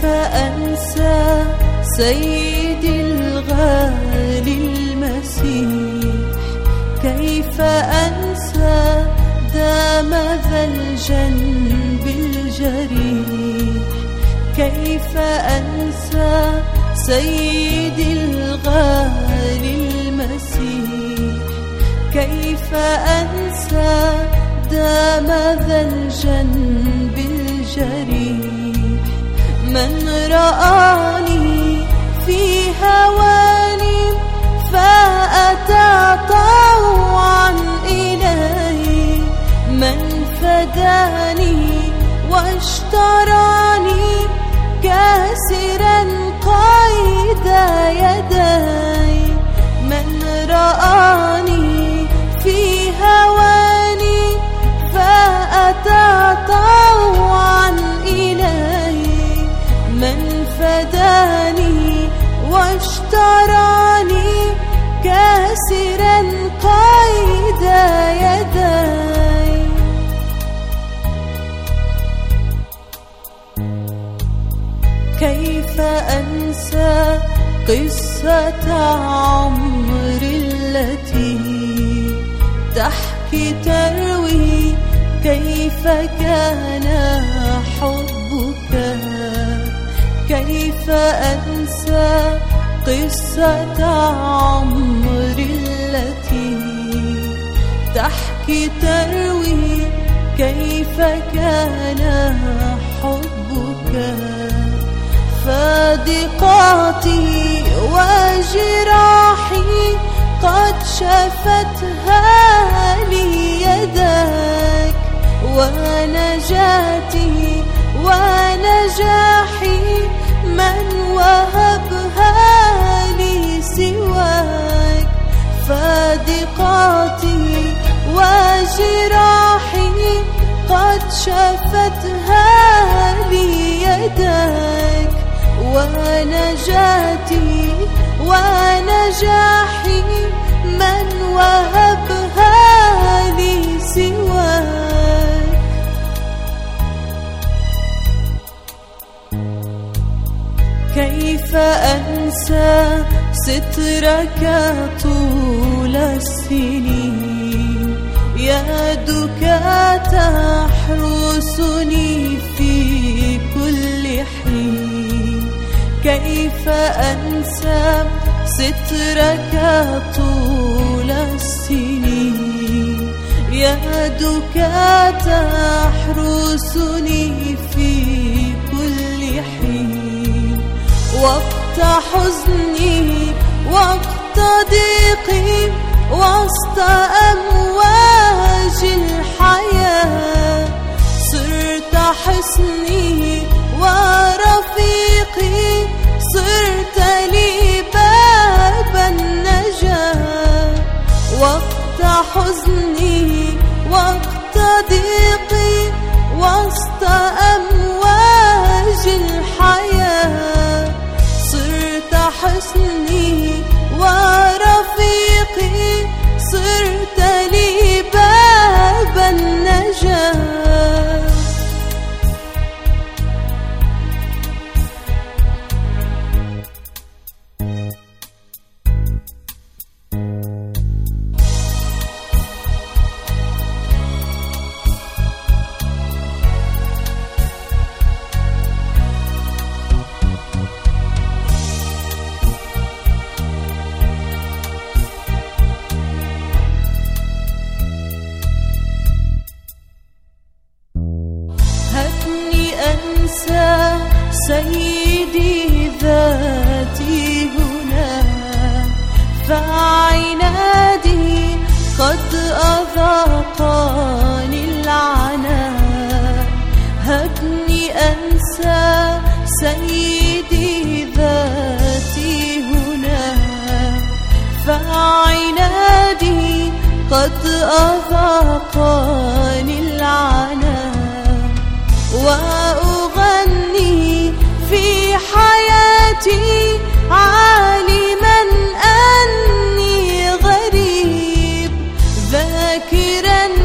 أنسى سيدي الغالي المسيح؟ كيف أنسى دام ذا الجنب الجريح؟ كيف أنسى سيدي الغالي المسيح؟ كيف أنسى دام ذا الجنب الجريح؟ من رآني في هواني فأتى طوعا إليه، من فداني واشتراني كاسرا قيد يدي. من رآني في هواني فأتى طوعا إليه، من فداني واشتراني كاسرا قيد يدي. كيف أنسى قصة عمري التي تحكي تروي كيف كان حبك؟ كيف أنسى قصة عمري التي تحكي تروي كيف كان حبك؟ فادقاتي وجراحي قد شفتها لي يدك، ونجاتي ونجاحي من وهبها لي سواك. فادقاتي وجراحي قد شفتها لي يدك، ونجاتي ونجاحي من وهبها لي سواك. كيف أنسى سترك طول السنين؟ يدك تحرسني في كل حين. كيف أنسى سترك طول السنين؟ يدك تحرسني في كل حين. وقت حزني وقت ضيقي وسط أمواج الحياة، صرت حصني ورفيقي، صرت لي باب النجاة. وقت حزني وقت ضيقي وسط أمواج الحياة، صرت حصني ورفيقي، صرت لي باب النجاة. سيدي ذاتي هنا، فعنادي قد أذاقني العنا. هبني أنسى سيدي ذاتي هنا، فعنادي قد أذاقني العنا. وأغني في حياتي عالما أني غريب، ذاكرا